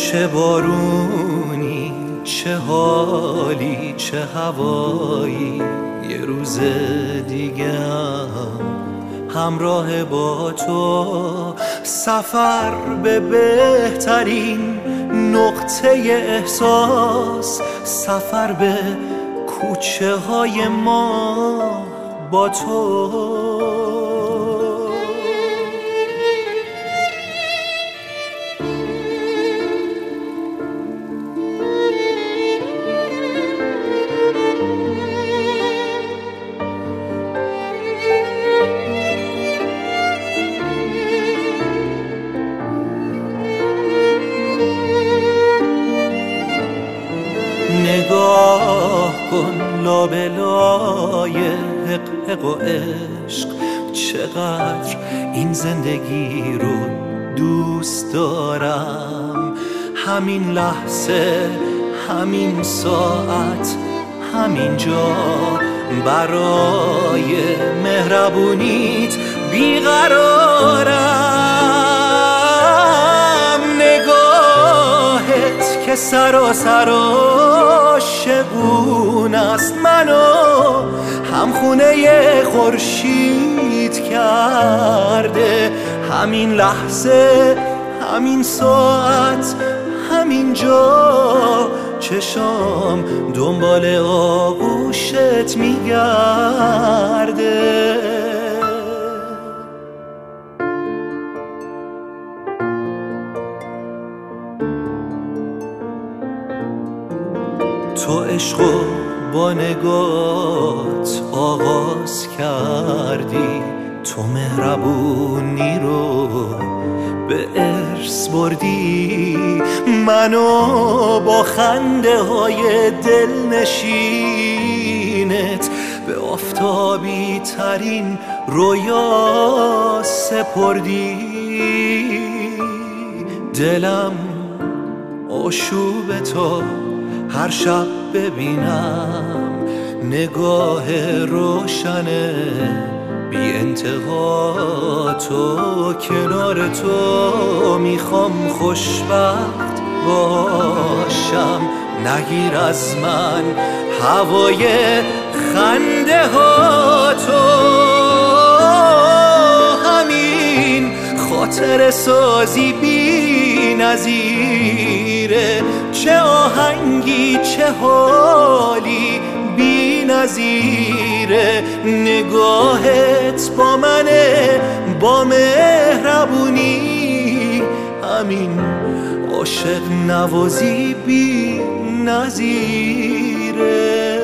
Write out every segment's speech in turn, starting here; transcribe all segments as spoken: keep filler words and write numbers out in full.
چه بارونی، چه حالی، چه هوایی، یه روز دیگه همراه با تو سفر به بهترین نقطه احساس، سفر به کوچه های ما با تو. نگاه کن لابلای حق حق و عشق، چقدر این زندگی رو دوست دارم. همین لحظه، همین ساعت، همین جا برای مهربونیت بیقرارم. نگاهت که سراسر شگون است، منو همخونه خورشید کرده. همین لحظه، همین ساعت، همین جا چشام دنبال آغوشت میگرده. تو عشقو با نگات آغاز کردی، تو مهربونی رو به ارث بردی، منو با خنده های دلنشینت به آفتابی ترین رویا سپردی. دلم آشوب تو هر شب ببینم، نگاه روشن بی انتها تو، کنار تو میخوام خوشبخت باشم. نگیر از من هوای خنده ها تو، همین خاطر سازی بی نظیره. چه آهنگی، چه حالی بی نظیره. نگاهت با منه، با مهربونی، همین عاشق نوازی بی نظیره.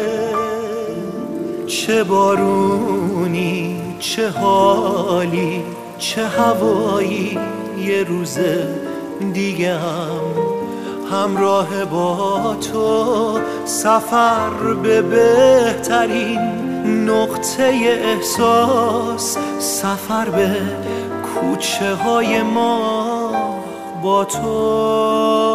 چه بارونی، چه حالی، چه هوایی، یه روز دیگه هم همراه با تو سفر به بهترین نقطه احساس، سفر به کوچه های ما با تو.